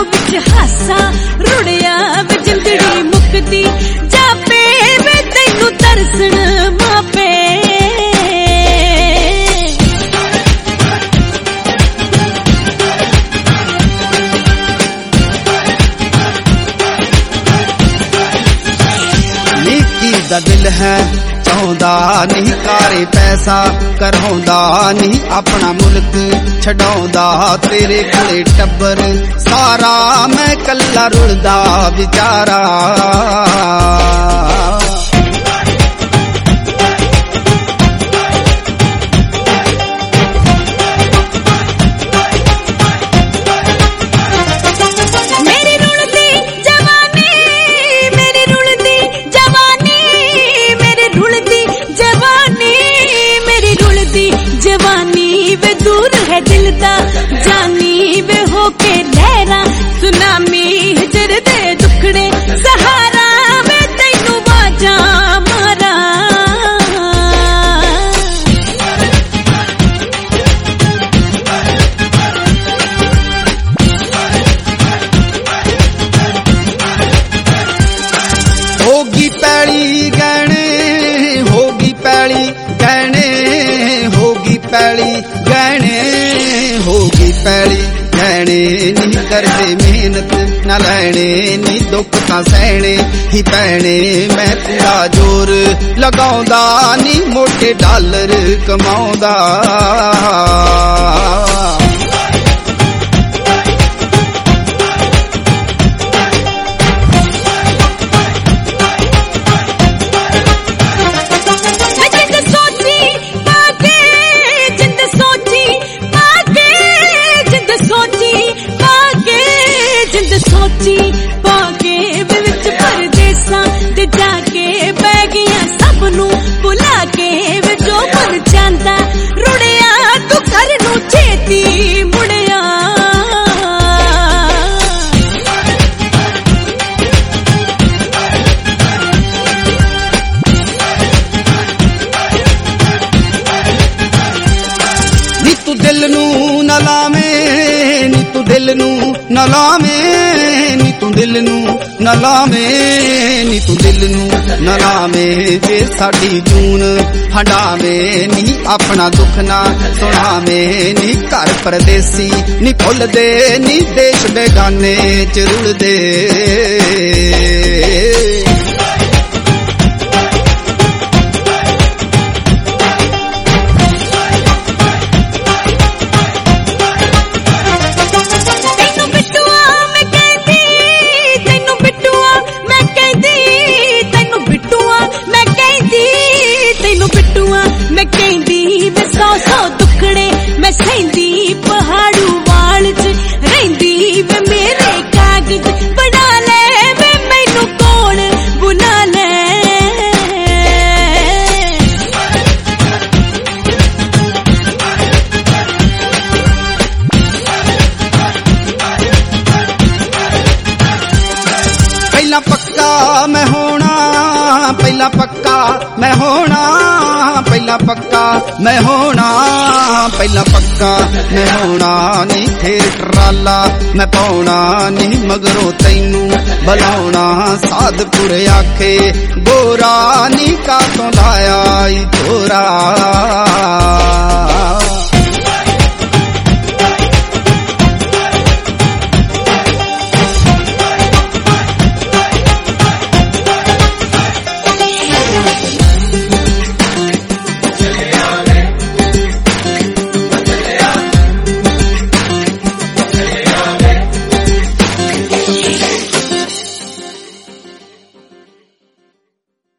विच हासा रुड़िया वे जिंदड़ी मुकदी जापे वे तैनू तरसण मापे। नेकी दा दिल है चाहुंदा नहीं कारे पैसा करवाउंदा नहीं अपना मुल्क छडाउंदा तेरे कोले टब्बर सारा मैं कल्ला रुलदा विचारा। जवानी वे दूर है दिल दा जानी वे होके लहरा सुनामी हिजर दे दुखड़े सहारा वे तैनू बाजा मारा। होगी पैली गहने होगी पैली गहने होगी पैली गहने होगी पैली गहने नहीं करते मेहनत न लैने नी दुख तां सहने ही पैने मैं पूरा जोर लगाउंदा नी मोटे डॉलर कमाउंदा। सोची पाके विच परदेसां ते जाके बह गया सब नू भुला के वे जो मन जांदा रुड़िया तू घर नू छेती मुड़िया। नी तू दिल नू न लावें नी तू दिल नू न लावें नी तू दिल नू न लावें नी तू दिल नू न लावें जे साडी जून हंडावें नी अपना दुख ना सुनावें नी घर परदेसी नी भुल दे नी देश बेगाने च रुल दे। मैं कहंदी वे सौ सौ दुखड़े मैं सहिंदी पहाड़ू वाल च रहिंदी वे मेरे कागज बना ले वे मैनू कौन बुला ले। पहला पक्का मैं होना पहला पक्का मैं होना पहला पक्का मैं होना पहला पक्का मैं होना नी फेर ट्राला मैं पाउना नी मगरों तैनू बलाउना साधपुर आखे गोरा नी कातों लाया ई तोरा।